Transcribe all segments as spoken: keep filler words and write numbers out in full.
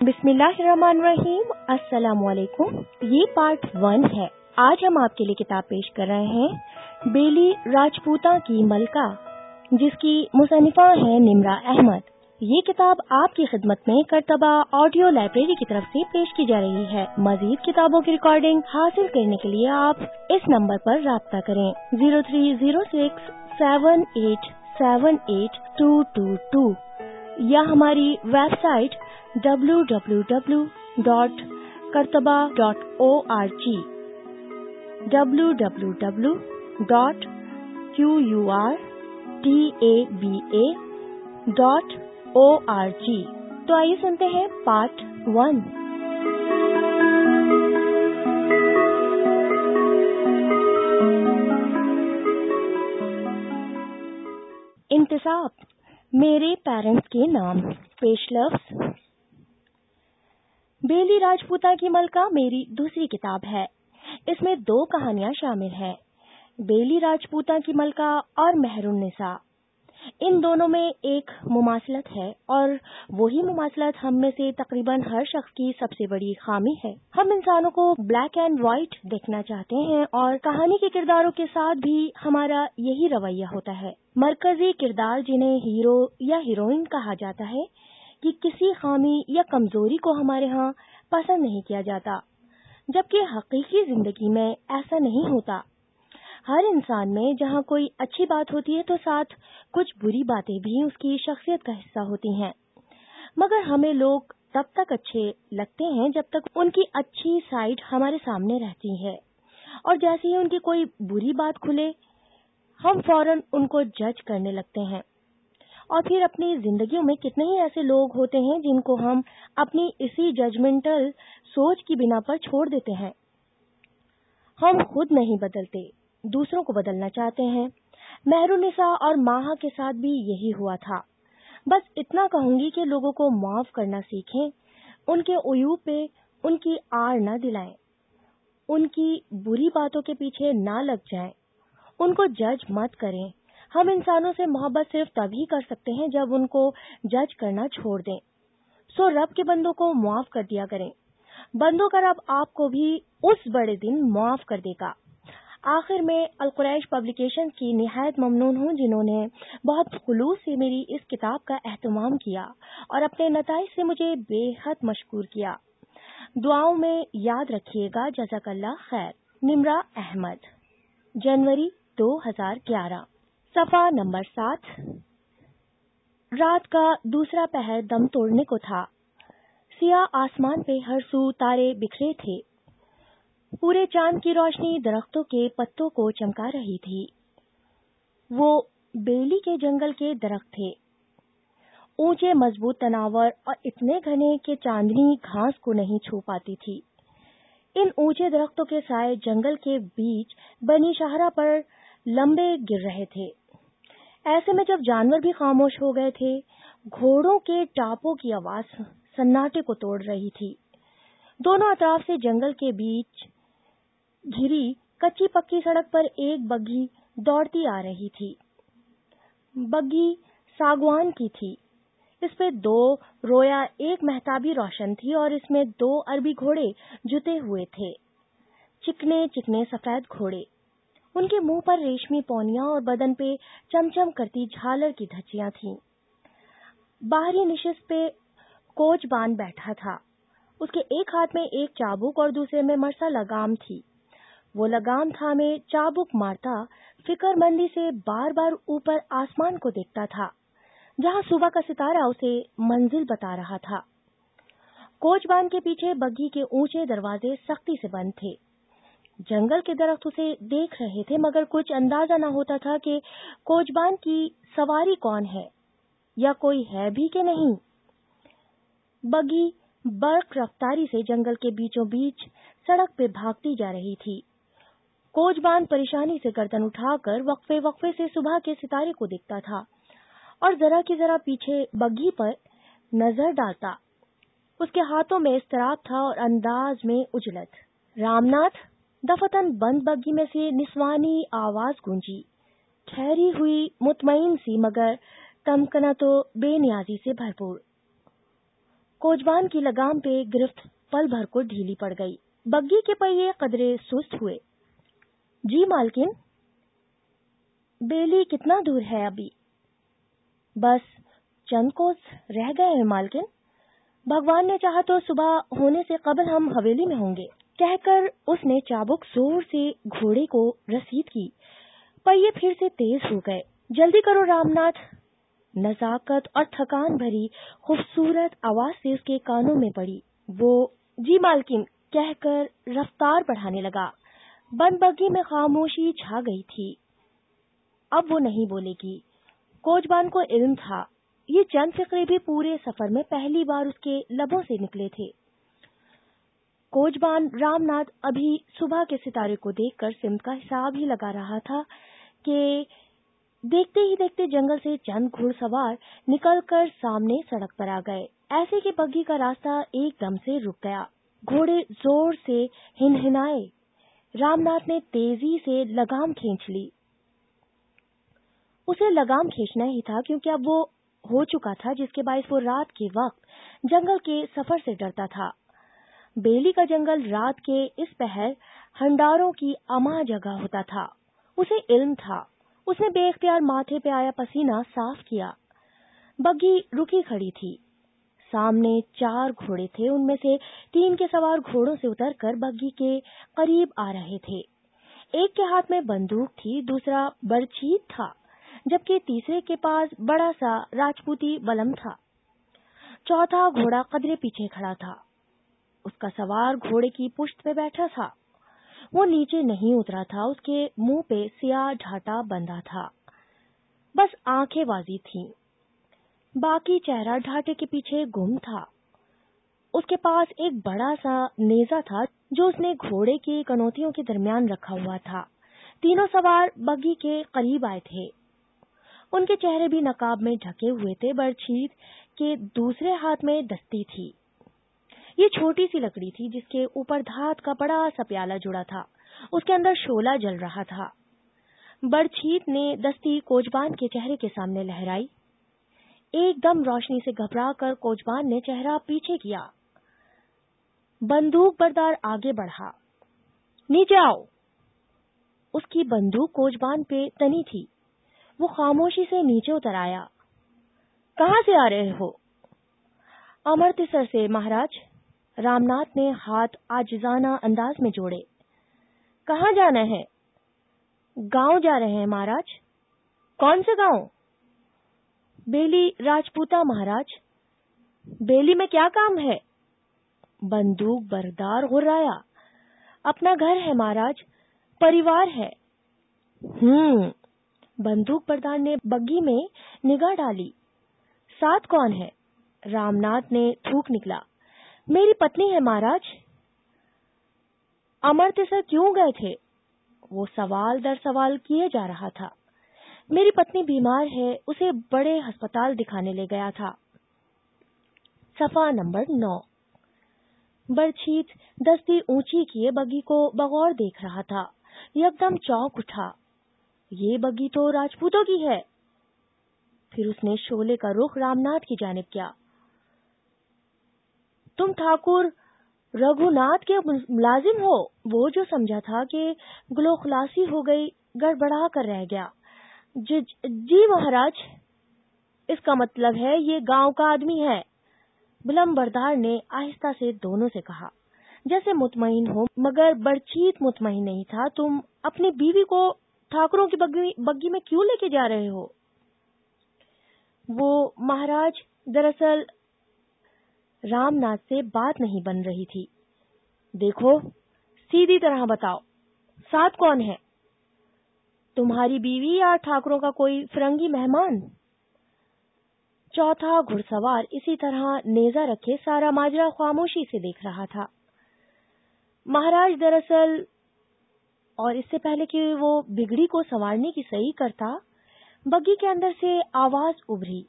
बिस्मिल्लाहिर्रहमानिर्रहीम। अस्सलाम वालेकुम। ये पार्ट वन है। आज हम आपके लिए किताब पेश कर रहे हैं बेली राजपूता की मलका, जिसकी मुसन्निफा है निम्रा अहमद। ये किताब आपकी खिदमत में करतबा ऑडियो लाइब्रेरी की तरफ से पेश की जा रही है। मजीद किताबों की रिकॉर्डिंग हासिल करने के लिए आप इस नंबर पर राब्ता करें zero three zero six seven eight seven eight two two two या हमारी website W W W dot Qurtaba dot O R G W W W dot Q U R T A B A dot O R G. तो आइए सुनते हैं part one. इंतसाब मेरे parents के नाम। पेश लफ्ज। बेली राजपूता की मलका मेरी दूसरी किताब है। इसमें दो कहानियां शामिल हैं, बेली राजपूता की मलका और मेहरुन्निसा। इन दोनों में एक मुमासलत है और वही मुमासलत हम में से तकरीबन हर शख्स की सबसे बड़ी खामी है। हम इंसानों को ब्लैक एंड व्हाइट देखना चाहते हैं और कहानी के किरदारों के साथ भी हमारा यही रवैया होता है। मरकजी किरदार, जिन्हें हीरो या हीरोइन कहा जाता है, कि किसी खामी या कमजोरी को हमारे यहाँ पसंद नहीं किया जाता, जबकि हकीकी जिंदगी में ऐसा नहीं होता। हर इंसान में जहाँ कोई अच्छी बात होती है तो साथ कुछ बुरी बातें भी उसकी शख्सियत का हिस्सा होती हैं। मगर हमें लोग तब तक अच्छे लगते हैं जब तक उनकी अच्छी साइड हमारे सामने रहती है, और जैसे ही उनकी कोई बुरी बात खुले हम फौरन उनको जज करने लगते हैं। और फिर अपनी जिंदगियों में कितने ही ऐसे लोग होते हैं जिनको हम अपनी इसी जजमेंटल सोच की बिना पर छोड़ देते हैं। हम खुद नहीं बदलते, दूसरों को बदलना चाहते हैं। मेहरुन्निसा और माहा के साथ भी यही हुआ था। बस इतना कहूंगी कि लोगों को माफ करना सीखें, उनके उयूब पे उनकी आड़ न दिलाएं, उनकी बुरी बातों के पीछे ना लग जाएं, उनको जज मत करें। हम इंसानों से मोहब्बत सिर्फ तभी कर सकते हैं जब उनको जज करना छोड़ दें। सो रब के बंदों को माफ कर दिया करें, बंदों का रब आपको भी उस बड़े दिन माफ कर देगा। आखिर में अल-कुरैश पब्लिकेशंस की निहायत ममनून हूँ, जिन्होंने बहुत खुलूस से मेरी इस किताब का एहतमाम किया और अपने नताइज से मुझे बेहद मशकूर किया। दुआओं में याद रखिएगा। जज़ाकल्लाह खैर। निम्रा अहमद, जनवरी दो हज़ार ग्यारह। सफा नंबर सात। रात का दूसरा पहर दम तोड़ने को था। सियाह आसमान पे हर सू तारे बिखरे थे। पूरे चांद की रोशनी दरख्तों के पत्तों को चमका रही थी। वो बेली के जंगल के दरख्त थे, ऊंचे मजबूत तनावर और इतने घने कि चांदनी घास को नहीं छू पाती थी। इन ऊंचे दरख्तों के साए जंगल के बीच बनी शाहरा पर लंबे गिर रहे थे। ऐसे में जब जानवर भी खामोश हो गए थे, घोड़ों के टापों की आवाज सन्नाटे को तोड़ रही थी। दोनों अतराफ से जंगल के बीच घिरी कच्ची पक्की सड़क पर एक बग्घी दौड़ती आ रही थी। बग्घी सागवान की थी। इस पे दो रोया एक महताबी रोशन थी और इसमें दो अरबी घोड़े जुते हुए थे, चिकने चिकने सफेद घोड़े। उनके मुंह पर रेशमी पौनियां और बदन पे चमचम करती झालर की धज्जियां थीं। बाहरी निशिस्त पे कोचबान बैठा था। उसके एक हाथ में एक चाबुक और दूसरे में मरसा लगाम थी। वो लगाम थामे चाबुक मारता फिक्रमंदी से बार बार ऊपर आसमान को देखता था, जहां सुबह का सितारा उसे मंजिल बता रहा था। कोचबान के पीछे बग्घी के ऊंचे दरवाजे सख्ती से बंद थे। जंगल के दरख्त उसे देख रहे थे, मगर कुछ अंदाजा न होता था कि कोचबान की सवारी कौन है या कोई है भी कि नहीं। बग्घी बर्क रफ्तारी से जंगल के बीचों बीच सड़क पे भागती जा रही थी। कोचबान परेशानी से गर्दन उठाकर वक्फे वक्फे से सुबह के सितारे को देखता था और जरा की जरा पीछे बग्घी पर नजर डालता। उसके हाथों में इस्तराब था और अंदाज में उजलत। रामनाथ, दफतन बंद बग्घी में से निस्वानी आवाज गूंजी, ठहरी हुई, मुतमईन सी, मगर तमकना तो बेनियाजी से भरपूर। کوچبان کی لگام پہ گرفت پل بھر کو ڈھیلی پڑ گئی. بگی کے پہیے قدرے سست ہوئے. جی مالکن، بیلی کتنا دور ہے ابھی؟ بس چند کوس رہ گئے ہیں مالکن. بھگوان نے چاہا تو صبح ہونے سے قبل ہم حویلی میں ہوں گے. کہہ کر اس نے چابک زور سے گھوڑے کو رسید کی. پہیے پھر سے تیز ہو گئے. جلدی کرو رام ناتھ. نزاکت اور تھکان بھری خوبصورت آواز سے اس کے کانوں میں پڑی. وہ جی مالکن کہہ کر رفتار بڑھانے لگا. بند بگی میں خاموشی چھا گئی تھی. اب وہ نہیں بولے گی. کوچبان کو علم تھا یہ چند فقرے بھی پورے سفر میں پہلی بار اس کے لبوں سے نکلے تھے. کوچبان رام ناتھ ابھی صبح کے ستارے کو دیکھ کر سمت کا حساب ہی لگا رہا تھا کہ دیکھتے ہی دیکھتے جنگل سے چند گھڑ سوار نکل کر سامنے سڑک پر آ گئے. ایسے کہ بگی کا راستہ ایک دم سے رک گیا. گھوڑے زور سے ہنہنائے. رام ناتھ نے تیزی سے لگام کھینچ لی. اسے لگام کھینچنا ہی تھا کیونکہ اب وہ ہو چکا تھا جس کے باعث وہ رات کے وقت جنگل کے سفر سے ڈرتا تھا. بیلی کا جنگل رات کے اس پہر ہنڈاروں کی اما جگہ ہوتا تھا. اسے علم تھا. اس نے بے اختیار ماتھے پہ آیا پسینہ صاف کیا. بگی رکی کھڑی تھی. سامنے چار گھوڑے تھے. ان میں سے تین کے سوار گھوڑوں سے اتر کر بگی کے قریب آ رہے تھے. ایک کے ہاتھ میں بندوق تھی، دوسرا برچھیت تھا، جبکہ تیسرے کے پاس بڑا سا راجپوتی بلم تھا. چوتھا گھوڑا قدرے پیچھے کھڑا تھا. اس کا سوار گھوڑے کی پشت پہ بیٹھا تھا. وہ نیچے نہیں اترا تھا. اس کے منہ پہ سیاہ ڈھاٹا بندھا تھا. بس آنکھیں واضح تھیں. باقی چہرہ ڈھاٹے کے پیچھے گم تھا. اس کے پاس ایک بڑا سا نیزہ تھا جو اس نے گھوڑے کی کنوتیوں کے درمیان رکھا ہوا تھا. تینوں سوار بگی کے قریب آئے تھے. ان کے چہرے بھی نقاب میں ڈھکے ہوئے تھے. برچھیت کے دوسرے ہاتھ میں دستی تھی. یہ چھوٹی سی لکڑی تھی جس کے اوپر دھات کا بڑا سا پیالہ جڑا تھا. اس کے اندر شعلہ جل رہا تھا. برچھیت نے دستی کوچبان کے چہرے کے سامنے لہرائی. ایک دم روشنی سے گھبرا کر کوچبان نے چہرہ پیچھے کیا. بندوق بردار آگے بڑھا. نیچے آؤ. اس کی بندوق کوچبان پہ تنی تھی. وہ خاموشی سے نیچے اتر آیا. کہاں سے آ رہے ہو؟ امرتسر سے مہاراج. رام ناتھ نے ہاتھ عاجزانہ انداز میں جوڑے. کہاں جانا ہے؟ گاؤں جا رہے ہیں مہاراج. کون سے گاؤں؟ بیلی راجپوتا مہاراج. بیلی میں کیا کام ہے؟ بندوق بردار غرایا. اپنا گھر ہے مہاراج، پریوار ہے. ہوں. بندوق بردار نے بگی میں نگاہ ڈالی. ساتھ کون ہے؟ رام ناتھ نے تھوک نکلا. میری پتنی ہے مہاراج. امرتسر کیوں گئے تھے؟ وہ سوال در سوال کیے جا رہا تھا. میری پتنی بیمار ہے، اسے بڑے ہسپتال دکھانے لے گیا تھا. صفحہ نمبر نو. برچھیت دستی اونچی کیے بگی کو بغور دیکھ رہا تھا. یکدم چونک اٹھا. یہ بگی تو راجپوتوں کی ہے. پھر اس نے شعلے کا رخ رام ناتھ کی جانب کیا. تم ٹھاکر رگھو ناتھ کے ملازم ہو؟ وہ جو سمجھا تھا کہ گلو خلاصی ہو گئی گڑبڑا کر رہ گیا. جی, جی مہاراج. اس کا مطلب ہے یہ گاؤں کا آدمی ہے. بلم بردار نے آہستہ سے دونوں سے کہا جیسے مطمئن ہو، مگر برچھیت مطمئن نہیں تھا. تم اپنی بیوی کو ٹھاکروں کی بگی, بگی میں کیوں لے کے جا رہے ہو؟ وہ مہاراج دراصل رام ناتھ سے بات نہیں بن رہی تھی. دیکھو سیدھی طرح بتاؤ، ساتھ کون ہے؟ تمہاری بیوی یا ٹھاکروں کا کوئی فرنگی مہمان؟ چوتھا گھڑ سوار اسی طرح نیزہ رکھے سارا ماجرا خاموشی سے دیکھ رہا تھا. مہاراج دراصل، اور اس سے پہلے کہ وہ بگڑی کو سنوارنے کی صحیح کرتا، بگی کے اندر سے آواز ابھری.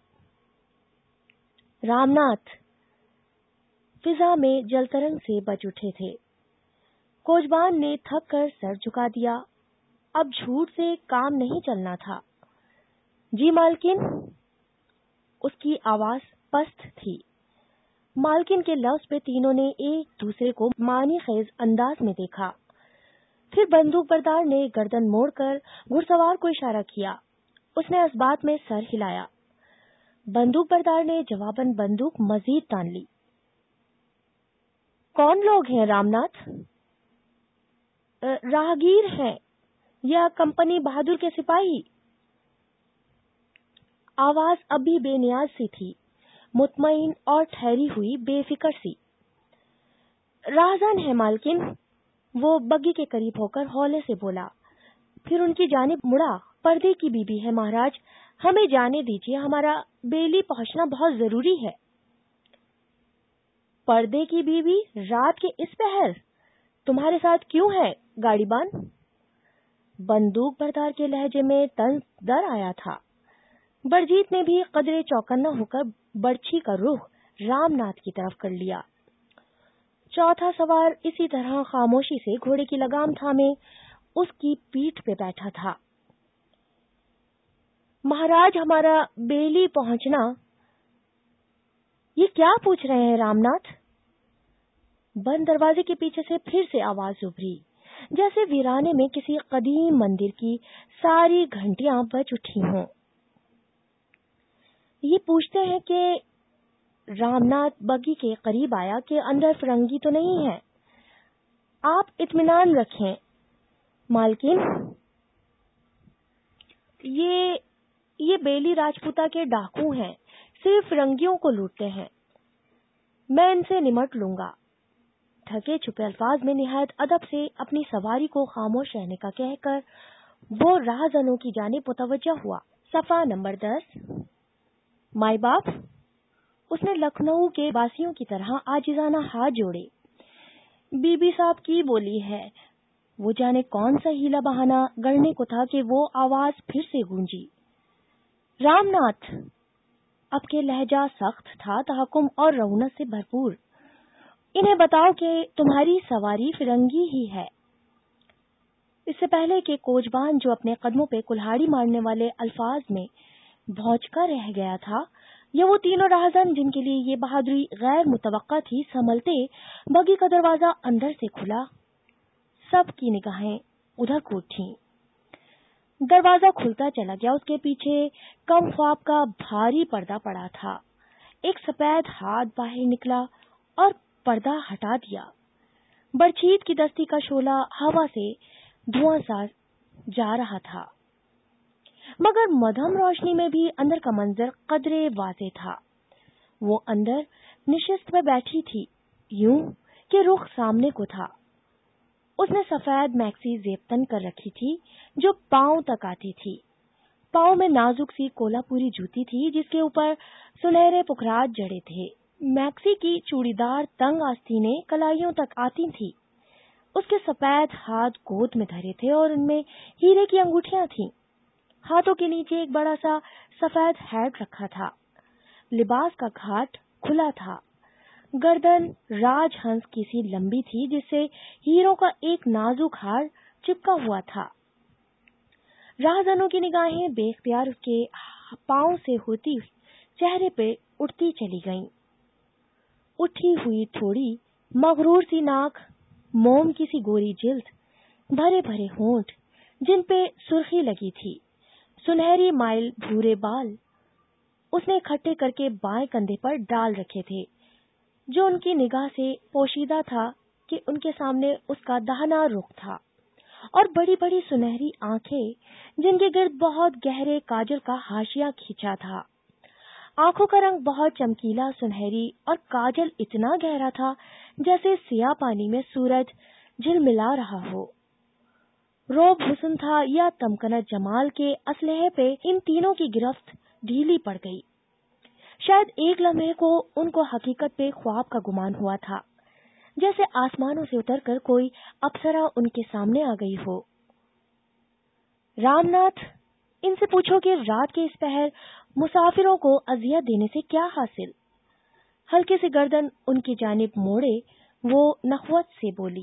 رام ناتھ فضا میں جل ترنگ سے بچ اٹھے تھے. کوچبان نے تھک کر سر جھکا دیا. اب جھوٹ سے کام نہیں چلنا تھا. جی مالکن. اس کی آواز پست تھی. مالکن کے لفظ پہ تینوں نے ایک دوسرے کو معنی خیز انداز میں دیکھا. پھر بندوق بردار نے گردن موڑ کر گھڑ سوار کو اشارہ کیا. اس نے اس بات میں سر ہلایا. بندوق بردار نے جواباً بندوق مزید تان لی. کون لوگ ہیں رامناتھ؟ راہگیر ہیں یا کمپنی بہادر کے سپاہی؟ آواز اب بھی بے نیاز سی تھی، مطمئن اور ٹھہری ہوئی، بے فکر سی. راہزن ہے مالکن، وہ بگی کے قریب ہو کر ہولے سے بولا. پھر ان کی جانب مڑا. پردے کی بی بی ہے مہاراج، ہمیں جانے دیجیے، ہمارا بیلی پہنچنا بہت ضروری ہے. پردے کی بی بی رات کے اس پہر تمہارے ساتھ کیوں ہے گاڑی بان؟ بندوق بردار کے لہجے میں طنز در آیا تھا. برجیت نے بھی قدرے چوکنا ہو کر برچھی کا رخ رام ناتھ کی طرف کر لیا. چوتھا سوار اسی طرح خاموشی سے گھوڑے کی لگام تھامے اس کی پیٹھ پہ بیٹھا تھا. مہاراج ہمارا بیلی پہنچنا، یہ کیا پوچھ رہے ہیں رام ناتھ؟ بند دروازے کے پیچھے سے پھر سے آواز ابھری، جیسے ویرانے میں کسی قدیم مندر کی ساری گھنٹیاں بج اٹھی ہوں. یہ پوچھتے ہیں کہ رام ناتھ بگی کے قریب آیا کہ اندر فرنگی تو نہیں ہے. آپ اطمینان رکھیں مالکن، یہ یہ بیلی راجپوتا کے ڈاکو ہیں، صرف فرنگیوں کو لوٹتے ہیں. میں ان سے نمٹ لوں گا. تھکے چھپے الفاظ میں نہایت ادب سے اپنی سواری کو خاموش رہنے کا کہہ کر وہ راہزنوں کی جانب متوجہ ہوا. صفحہ نمبر دس. مائی باپ، اس نے لکھنؤ کے باسیوں کی طرح عاجزانہ ہاتھ جوڑے. بی بی صاحب کی بولی ہے. وہ جانے کون سا ہیلا بہانہ گڑنے کو تھا کہ وہ آواز پھر سے گونجی. رام ناتھ. اب کے لہجہ سخت تھا، تحکم اور رونق سے بھرپور. انہیں بتاؤ کہ تمہاری سواری فرنگی ہی ہے. اس سے پہلے کہ کوچبان جو اپنے قدموں پہ کلہاڑی مارنے والے الفاظ میں بھونچکا رہ گیا تھا، یا وہ تینوں راہزن جن کے لیے یہ بہادری غیر متوقع تھی، سنبھلتے بگی کا دروازہ اندر سے کھلا. سب کی نگاہیں ادھر کو اٹھیں. دروازہ کھلتا چلا گیا. اس کے پیچھے کم خواب کا بھاری پردہ پڑا تھا. ایک سفید ہاتھ باہر نکلا اور پردہ ہٹا دیا. برچھیت کی دستی کا شعلہ ہوا سے دھواں سا جا رہا تھا، مگر مدھم روشنی میں بھی اندر کا منظر قدرے واضح تھا. وہ اندر نشست پہ بیٹھی تھی، یوں کہ رخ سامنے کو تھا. اس نے سفید میکسی زیب تن کر رکھی تھی جو پاؤں تک آتی تھی. پاؤں میں نازک سی کولا پوری جوتی تھی جس کے اوپر سنہرے پکھرات جڑے تھے. میکسی کی چوڑی دار تنگ آستینیں کلائیوں تک آتی تھی. اس کے سفید ہاتھ گود میں دھرے تھے اور ان میں ہیرے کی انگوٹھیاں تھیں. ہاتھوں کے نیچے ایک بڑا سا سفید ہیٹ رکھا تھا. لباس کا گھاٹ کھلا تھا. گردن راج ہنس کی سی لمبی تھی جس سے ہیروں کا ایک نازک ہار چپکا ہوا تھا. راہزنوں کی نگاہیں بے اختیار اس کے پاؤں سے ہوتی چہرے پہ اٹھتی چلی گئیں. اٹھی ہوئی تھوڑی مغرور سی ناک، موم کی سی گوری جلد، بھرے بھرے ہونٹ جن پہ سرخی لگی تھی، سنہری مائل بھورے بال اس نے اکٹھے کر کے بائیں کندھے پر ڈال رکھے تھے، جو ان کی نگاہ سے پوشیدہ تھا کہ ان کے سامنے اس کا دہنا رخ تھا، اور بڑی بڑی سنہری آنکھیں جن کے گرد بہت گہرے کاجل کا حاشیہ کھینچا تھا. آنکھوں کا رنگ بہت چمکیلا سنہری اور کاجل اتنا گہرا تھا جیسے سیاہ پانی میں سورج جھلملا رہا ہو. روب حسن تھا یا تمکنت جمال کے اسلحے پہ ان تینوں کی گرفت ڈھیلی پڑ گئی. شاید ایک لمحے کو ان کو حقیقت پہ خواب کا گمان ہوا تھا، جیسے آسمانوں سے اتر کر کوئی اپسرا ان کے سامنے آ گئی ہو. رام ناتھ، ان سے پوچھو کہ رات کے اس پہر مسافروں کو اذیت دینے سے کیا حاصل؟ ہلکے سے گردن ان کی جانب موڑے وہ نخوت سے بولی.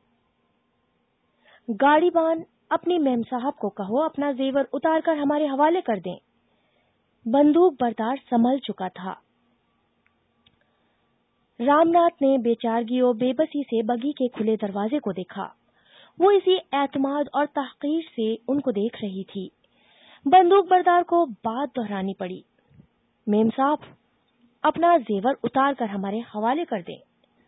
گاڑی بان اپنی میم صاحب کو کہو اپنا زیور اتار کر ہمارے حوالے کر دیں. بندوق بردار سنبھل چکا تھا. رامناتھ نے بے چارگی اور بے بسی سے بگی کے کھلے دروازے کو دیکھا۔ وہ اسی اعتماد اور تحقیر سے ان کو دیکھ رہی تھی۔ بندوق بردار کو بات دہرانی پڑی۔ میم صاحب، اپنا زیور اتار کر ہمارے حوالے کر دیں۔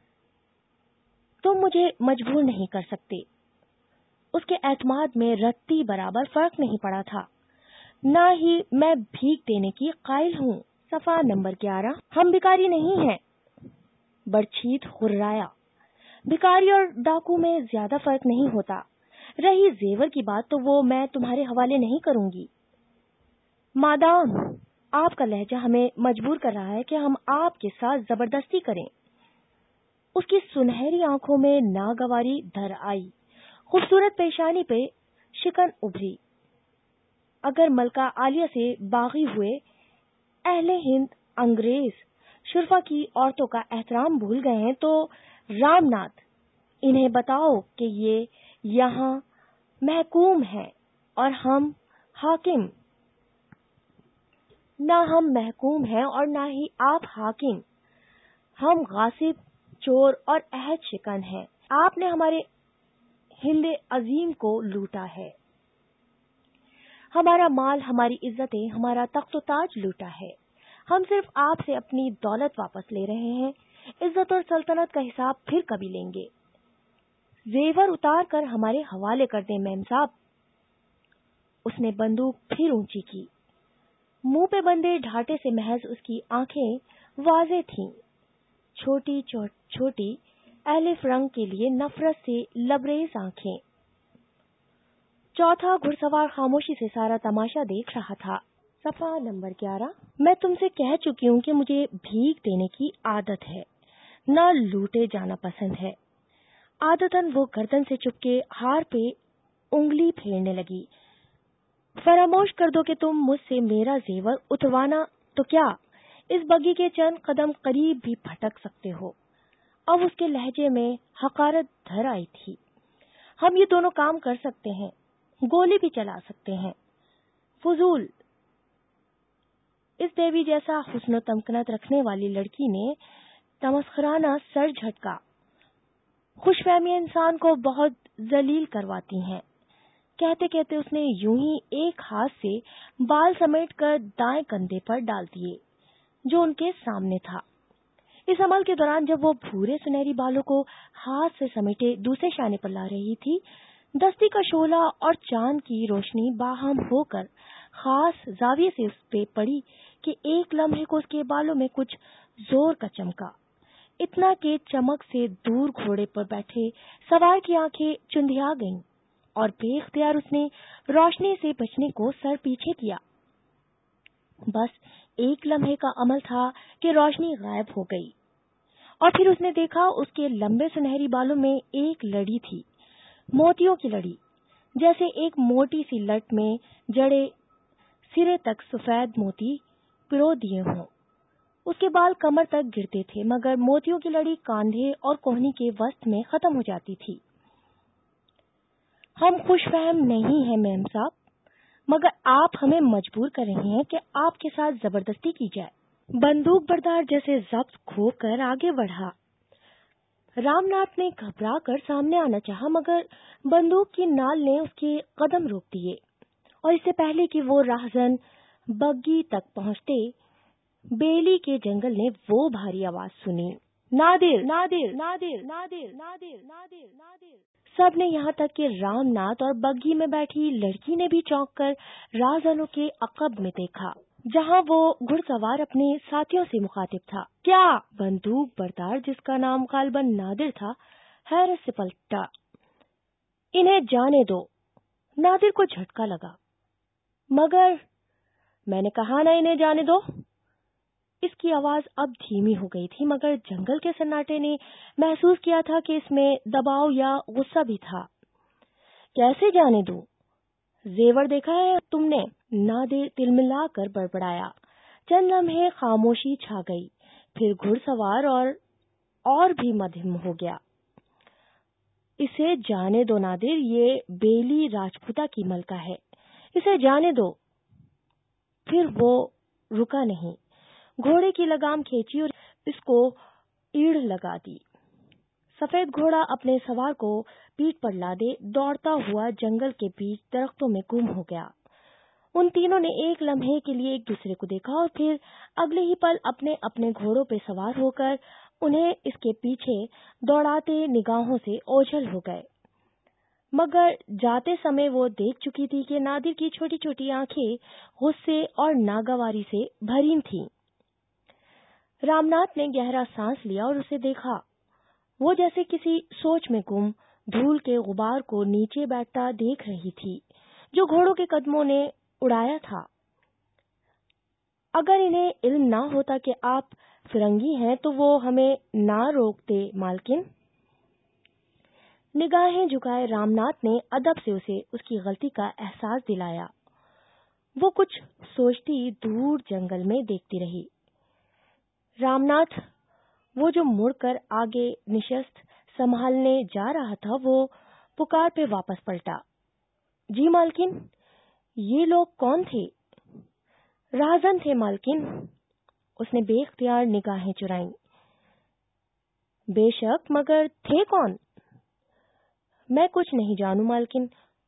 تم مجھے مجبور نہیں کر سکتے۔ اس کے اعتماد میں رتی برابر فرق نہیں پڑا تھا۔ نہ ہی میں بھیک دینے کی قائل ہوں۔ صفحہ نمبر گیارہ۔ ہم بھکاری نہیں ہیں، برچھیت ہرایا۔ بھکاری اور ڈاکو میں زیادہ فرق نہیں ہوتا۔ رہی زیور کی بات تو وہ میں تمہارے حوالے نہیں کروں گی۔ مادام، آپ کا لہجہ ہمیں مجبور کر رہا ہے کہ ہم آپ کے ساتھ زبردستی کریں۔ اس کی سنہری آنکھوں میں ناگواری دھر آئی، خوبصورت پیشانی پہ شکن ابھری۔ اگر ملکہ عالیہ سے باغی ہوئے اہل ہند انگریز شرفا کی عورتوں کا احترام بھول گئے ہیں تو رام ناتھ، انہیں بتاؤ کہ یہ یہاں محکوم ہے اور ہم حاکم۔ نہ ہم محکوم ہیں اور نہ ہی آپ حاکم۔ ہم غاصب، چور اور عہد شکن ہیں۔ آپ نے ہمارے ہند عظیم کو لوٹا ہے، ہمارا مال، ہماری عزتیں، ہمارا تخت و تاج لوٹا ہے۔ ہم صرف آپ سے اپنی دولت واپس لے رہے ہیں، عزت اور سلطنت کا حساب پھر کبھی لیں گے۔ زیور اتار کر ہمارے حوالے کر دیں میم صاحب۔ اس نے بندوق پھر اونچی کی۔ منہ پہ بندے ڈھاٹے سے محض اس کی آنکھیں واضح تھیں، چھوٹی چھوٹی الف رنگ کے لیے نفرت سے لبریز آنکھیں۔ چوتھا گھڑ سوار خاموشی سے سارا تماشا دیکھ رہا تھا۔ صفحہ نمبر گیارہ۔ میں تم سے کہہ چکی ہوں کہ مجھے بھیک دینے کی عادت ہے، نہ لوٹے جانا پسند ہے۔ عادتاً وہ گردن سے چپکے ہار پہ انگلی پھیرنے لگی۔ فراموش کر دو کہ تم مجھ سے میرا زیور اتروانا تو کیا، اس بگی کے چند قدم قریب بھی پھٹک سکتے ہو۔ اب اس کے لہجے میں حقارت دھر آئی تھی۔ ہم یہ دونوں کام کر سکتے ہیں، گولی بھی چلا سکتے ہیں۔ فضول! اس دیوی جیسا حسن و تمکنت رکھنے والی لڑکی نے تمسخرانہ سر جھٹکا۔ خوش فہمی انسان کو بہت ذلیل کرواتی ہیں۔ کہتے کہتے اس نے یوں ہی ایک ہاتھ سے بال سمیٹ کر دائیں کندھے پر ڈال دیے جو ان کے سامنے تھا۔ اس عمل کے دوران جب وہ بھورے سنہری بالوں کو ہاتھ سے سمیٹے دوسرے شانے پر لا رہی تھی، دستی کا شعلہ اور چاند کی روشنی باہم ہو کر خاص زاویے سے اس پہ پڑی کہ ایک لمحے کو اس کے بالوں میں کچھ زور کا چمکا، اتنا کہ چمک سے دور گھوڑے پر بیٹھے سوار کی آنکھیں چندھیا گئیں اور بے اختیار اس نے روشنی سے بچنے کو سر پیچھے کیا۔ بس ایک لمحے کا عمل تھا کہ روشنی غائب ہو گئی اور پھر اس نے دیکھا اس کے لمبے سنہری بالوں میں ایک لڑی تھی، موتیوں کی لڑی، جیسے ایک موٹی سی لٹ میں جڑے سرے تک سفید موتی پرو دیے ہوں۔ اس کے بال کمر تک گرتے تھے مگر موتیوں کی لڑی کاندھے اور کوہنی کے وسط میں ختم ہو جاتی تھی۔ ہم خوش فہم نہیں ہیں میم صاحب، مگر آپ ہمیں مجبور کر رہے ہیں کہ آپ کے ساتھ زبردستی کی جائے۔ بندوق بردار جیسے ضبط کھو کر آگے بڑھا۔ رام ناتھ نے گھبرا کر سامنے آنا چاہا مگر بندوق کی نال نے اس کے قدم روک دیے اور اس سے پہلے کہ وہ راہزن بگی تک پہنچتے، بیلی کے جنگل نے وہ بھاری آواز سنی، نادر نادر نادر نادر نادر نادر نادر۔ سب نے یہاں تک کہ رام ناتھ اور بگی میں بیٹھی لڑکی نے بھی چونک کر راہزنوں کے عقب میں دیکھا جہاں وہ گھڑ سوار اپنے ساتھیوں سے مخاطب تھا۔ کیا؟ بندوق بردار جس کا نام غالباً نادر تھا حیرت سے پلٹا۔ انہیں جانے دو۔ نادر کو جھٹکا لگا۔ مگر میں نے کہا نا انہیں جانے دو۔ اس کی آواز اب دھیمی ہو گئی تھی مگر جنگل کے سناٹے نے محسوس کیا تھا کہ اس میں دباؤ یا غصہ بھی تھا۔ کیسے جانے دو؟ زیور دیکھا ہے تم نے؟ نادر تلملا کر بڑبڑایا۔ چند لمحے خاموشی چھا گئی، پھر گھڑ سوار اور اور بھی مدھم ہو گیا۔ اسے جانے دو نادر، یہ بیلی راجپوتا کی ملکہ ہے، اسے جانے دو۔ پھر وہ رکا نہیں، گھوڑے کی لگام کھینچی اور اس کو ایڑ لگا دی۔ سفید گھوڑا اپنے سوار کو پیٹھ پر لادے دوڑتا ہوا جنگل کے بیچ درختوں میں گم ہو گیا۔ ان تینوں نے ایک لمحے کے لیے ایک دوسرے کو دیکھا اور پھر اگلے ہی پل اپنے اپنے گھوڑوں پہ سوار ہو کر انہیں اس کے پیچھے دوڑاتے نگاہوں سے اوجھل ہو گئے۔ مگر جاتے سمے وہ دیکھ چکی تھی کہ نادر کی چھوٹی چھوٹی آنکھیں غصے اور ناگواری سے بھری تھیں۔ رام ناتھ نے گہرا سانس لیا اور اسے دیکھا۔ وہ جیسے کسی سوچ میں گم دھول کے غبار کو نیچے بیٹھتا دیکھ رہی تھی جو گھوڑوں کے قدموں نے اڑایا تھا۔ اگر انہیں علم نہ ہوتا کہ آپ فرنگی ہیں تو وہ ہمیں نہ روکتے مالکن۔ نگاہیں جھکائے رام ناتھ نے ادب سے اسے اس کی غلطی کا احساس دلایا۔ وہ کچھ سوچتی دور جنگل میں دیکھتی رہی۔ رام ناتھ وہ جو مڑ کر آگے نشست سنبھالنے جا رہا تھا وہ پکار پہ واپس پلٹا۔ جی مالکن، یہ لوگ کون تھے؟ راہزن تھے مالکن۔ اس نے بے اختیار نگاہیں چرائیں۔ بے شک، مگر تھے کون؟ میں کچھ نہیں جانوں مالکن۔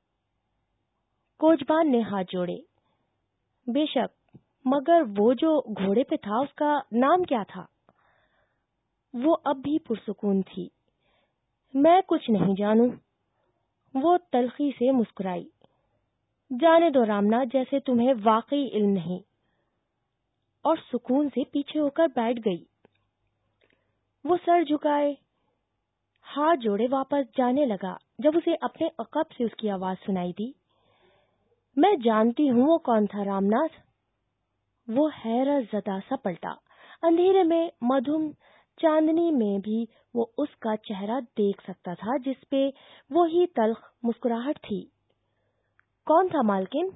کوجبان نے ہاتھ جوڑے۔ بے شک، مگر وہ جو گھوڑے پہ تھا اس کا نام کیا تھا؟ وہ اب بھی پرسکون تھی۔ میں کچھ نہیں جانوں۔ وہ تلخی سے مسکرائی۔ جانے دو رام ناتھ، جیسے تمہیں واقعی علم نہیں، اور سکون سے پیچھے ہو کر بیٹھ گئی۔ وہ سر جھکائے ہاتھ جوڑے واپس جانے لگا جب اسے اپنے عقب سے اس کی آواز سنائی دی۔ میں جانتی ہوں وہ کون تھا رام ناتھ۔ وہ حیرت زدہ سا پلٹا۔ اندھیرے میں مدھم چاندنی میں بھی وہ اس کا چہرہ دیکھ سکتا تھا جس پہ وہی تلخ مسکراہٹ تھی۔ کون تھا مالکن؟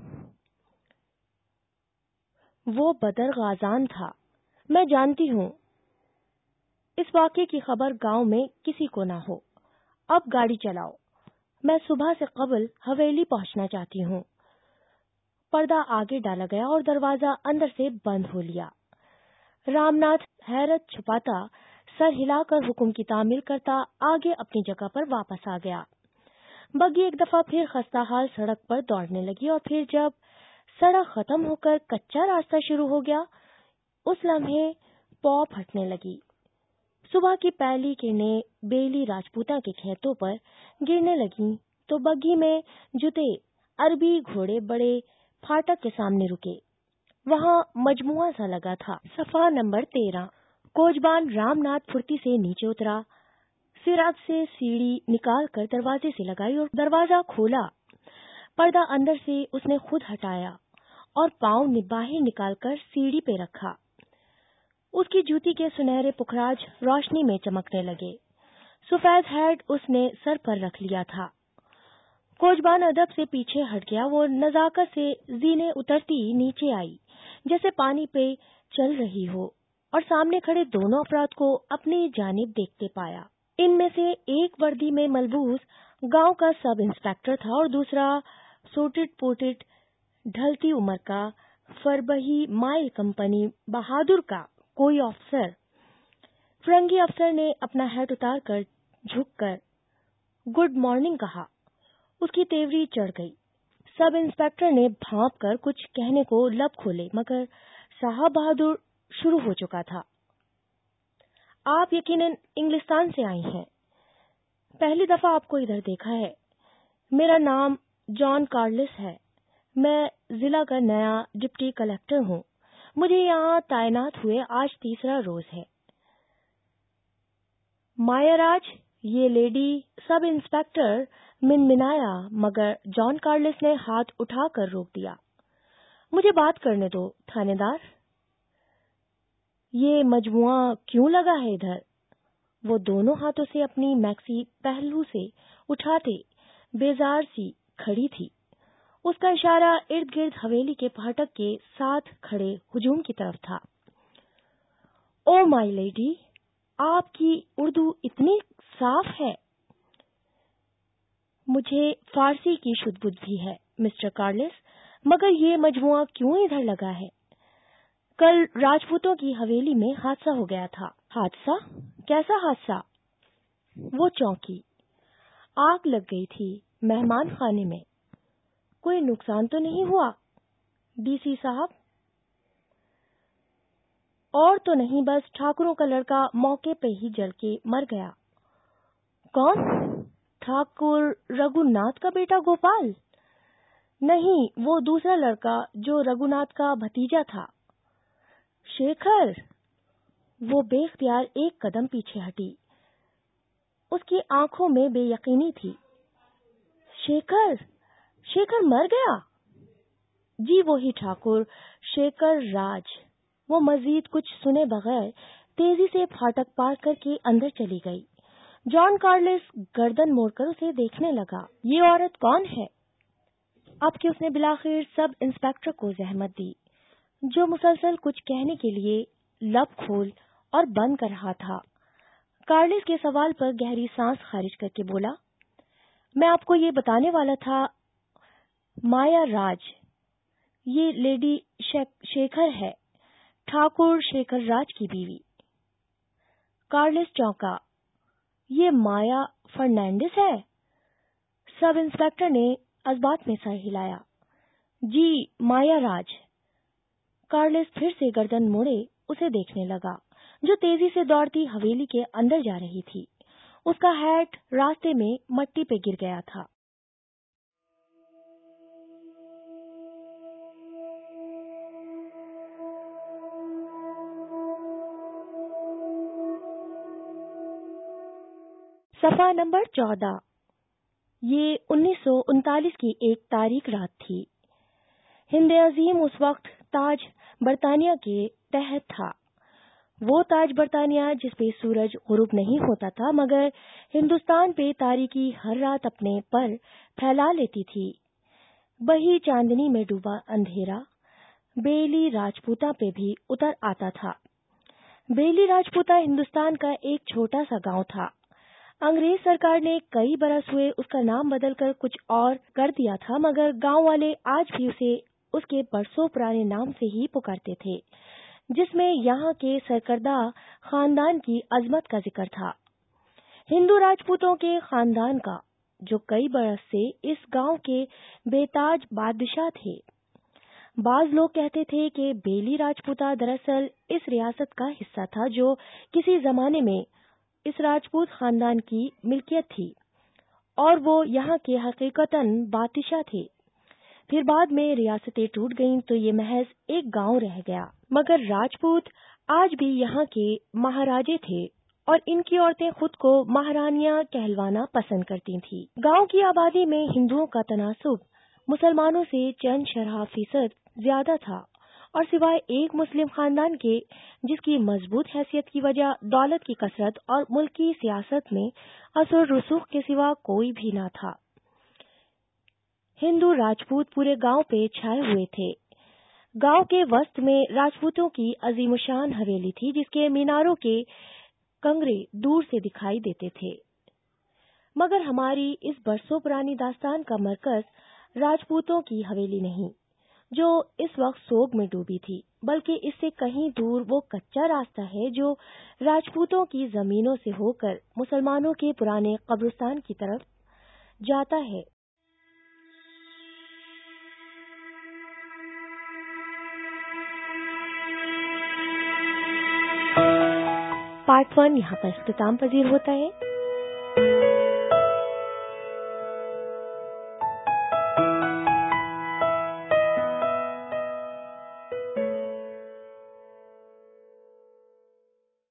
وہ بدر غازان تھا۔ میں جانتی ہوں اس واقعے کی خبر گاؤں میں کسی کو نہ ہو۔ اب گاڑی چلاؤ، میں صبح سے قبل حویلی پہنچنا چاہتی ہوں۔ پردہ آگے ڈالا گیا اور دروازہ اندر سے بند ہو لیا۔ رام ناتھ حیرت چھپاتا سر ہلا کر حکم کی تعمیل کرتا آگے اپنی جگہ پر واپس آ گیا۔ بگی ایک دفعہ پھر خستہ حال سڑک پر دوڑنے لگی اور پھر جب سڑک ختم ہو کر کچا راستہ شروع ہو گیا اس لمحے پاؤں پھٹنے لگی۔ صبح کی پہلی کرنیں بیلی راجپوتا کے کھیتوں پر گرنے لگیں تو بگی میں جتے عربی گھوڑے بڑے پھاٹک کے سامنے رکے۔ وہاں مجموعہ سا لگا تھا۔ صفحہ نمبر تیرہ۔ کوجبان رام ناتھ پھرتی سے نیچے اترا، سراج سے سیڑھی نکال کر دروازے سے لگائی اور دروازہ کھولا۔ پردہ اندر سے اس نے خود ہٹایا اور پاؤں باہر نکال کر سیڑھی پہ رکھا۔ اس کی جوتی کے سنہرے پکھراج روشنی میں چمکنے لگے۔ سفید ہیڈ اس نے سر پر رکھ لیا تھا۔ کوجبان ادب سے پیچھے ہٹ گیا۔ وہ نزاکت سے زینے اترتی نیچے آئی جیسے پانی پہ چل رہی ہو اور سامنے کھڑے دونوں افراد کو اپنی جانب دیکھتے پایا۔ ان میں سے ایک وردی میں ملبوس گاؤں کا سب انسپیکٹر تھا اور دوسرا سوٹڈ پوٹڈ ڈھلتی عمر کا فربہی مائل کمپنی بہادر کا کوئی افسر۔ فرنگی افسر نے اپنا ہیٹ اتار کر جھک کر گڈ مارننگ کہا۔ اس کی تیوری چڑھ گئی۔ سب انسپیکٹر نے بھانپ کر کچھ کہنے کو لب کھولے مگر صاحب بہادر شروع ہو چکا تھا۔ آپ یقیناً انگلستان سے آئی ہیں۔ پہلی دفعہ آپ کو ادھر دیکھا ہے۔ میرا نام جان کارلس ہے۔ میں ضلع کا نیا ڈپٹی کلکٹر ہوں۔ مجھے یہاں تعینات ہوئے آج تیسرا روز ہے۔ مایا راج، یہ لیڈی سب انسپیکٹر منمنایا مگر جان کارلس نے ہاتھ اٹھا کر روک دیا۔ مجھے بات کرنے دو تھانے دار۔ یہ مجموعہ کیوں لگا ہے ادھر؟ وہ دونوں ہاتھوں سے اپنی میکسی پہلو سے اٹھاتے بیزار سی کھڑی تھی۔ اس کا اشارہ ارد گرد حویلی کے پھاٹک کے ساتھ کھڑے ہجوم کی طرف تھا۔ او مائی لیڈی، آپ کی اردو اتنی صاف ہے۔ مجھے فارسی کی شد بدھ بھی ہے مسٹر کارلس، مگر یہ مجموعہ کیوں ادھر لگا ہے؟ کل راجپوتوں کی حویلی میں حادثہ ہو گیا تھا۔ حادثہ؟ کیسا حادثہ؟ وہ چونکی۔ آگ لگ گئی تھی مہمان خانے میں۔ کوئی نقصان تو نہیں ہوا ڈی سی صاحب؟ اور تو نہیں، بس ٹھاکروں کا لڑکا موقع پہ ہی جل کے مر گیا۔ کون؟ ٹھاکر رگھو ناتھ کا بیٹا گوپال؟ نہیں، وہ دوسرا لڑکا جو رگھو ناتھ کا بھتیجا تھا۔ شیکھر؟ وہ بے اختیار ایک قدم پیچھے ہٹی۔ اس کی آنکھوں میں بے یقینی تھی۔ شیکھر؟ شیکھر مر گیا؟ جی وہی ٹھاکر شیکھر راج۔ وہ مزید کچھ سنے بغیر تیزی سے پھاٹک پار کر کے اندر چلی گئی۔ جان کارلس گردن موڑ کر اسے دیکھنے لگا۔ یہ عورت کون ہے؟ اب کہ اس نے بلاخر سب انسپکٹر کو زحمت دی، جو مسلسل کچھ کہنے کے لیے لب کھول اور بند کر رہا تھا، کارلس کے سوال پر گہری سانس خارج کر کے بولا، میں آپ کو یہ بتانے والا تھا، مایا راج، یہ لیڈی شیکھر ہے، ٹھاکر شیکھر راج کی بیوی۔ کارلس چونکا۔ یہ مایا فرنانڈس ہے؟ سب انسپکٹر نے ازبات میں سر ہلایا۔ جی مایا راج۔ کارلس پھر سے گردن موڑے اسے دیکھنے لگا، جو تیزی سے دوڑتی حویلی کے اندر جا رہی تھی۔ اس کا ہیٹ راستے میں مٹی پہ گر گیا تھا۔ صفحہ نمبر چودہ۔ یہ انیس سو انتالیس کی ایک تاریک رات تھی۔ ہند عظیم اس وقت تاج برطانیہ کے تحت تھا۔ وہ تاج برطانیہ جس پہ سورج غروب نہیں ہوتا تھا، مگر ہندوستان پہ تاریکی ہر رات اپنے پر پھیلا لیتی تھی۔ وہی چاندنی میں ڈوبا اندھیرا بیلی راجپوتا پہ بھی اتر آتا تھا۔ بیلی راجپوتا ہندوستان کا ایک چھوٹا سا گاؤں تھا۔ انگریز سرکار نے کئی برس ہوئے اس کا نام بدل کر کچھ اور کر دیا تھا، مگر گاؤں والے آج بھی اسے اس کے برسوں پرانے نام سے ہی پکارتے تھے، جس میں یہاں کے سرکردہ خاندان کی عظمت کا ذکر تھا، ہندو راجپوتوں کے خاندان کا، جو کئی برس سے اس گاؤں کے بے تاج بادشاہ تھے۔ بعض لوگ کہتے تھے کہ بیلی راجپوتا دراصل اس ریاست کا حصہ تھا، جو کسی زمانے میں اس راجپوت خاندان کی ملکیت تھی، اور وہ یہاں کے حقیقتاً بادشاہ تھے۔ پھر بعد میں ریاستیں ٹوٹ گئیں تو یہ محض ایک گاؤں رہ گیا، مگر راجپوت آج بھی یہاں کے مہاراجے تھے، اور ان کی عورتیں خود کو مہارانیاں کہلوانا پسند کرتی تھیں۔ گاؤں کی آبادی میں ہندوؤں کا تناسب مسلمانوں سے چند شرح فیصد زیادہ تھا، اور سوائے ایک مسلم خاندان کے، جس کی مضبوط حیثیت کی وجہ دولت کی کثرت اور ملکی سیاست میں اثر رسوخ کے سوا کوئی بھی نہ تھا، ہندو راجپوت پورے گاؤں پہ چھائے ہوئے تھے۔ گاؤں کے وسط میں راجپوتوں کی عظیم الشان حویلی تھی، جس کے میناروں کے کنگرے دور سے دکھائی دیتے تھے، مگر ہماری اس برسوں پرانی داستان کا مرکز راجپوتوں کی حویلی نہیں، جو اس وقت سوگ میں ڈوبی تھی، بلکہ اس سے کہیں دور وہ کچا راستہ ہے جو راجپوتوں کی زمینوں سے ہو کر مسلمانوں کے پرانے قبرستان کی طرف جاتا ہے۔ پارٹ ون یہاں پر اختتام پذیر ہوتا ہے۔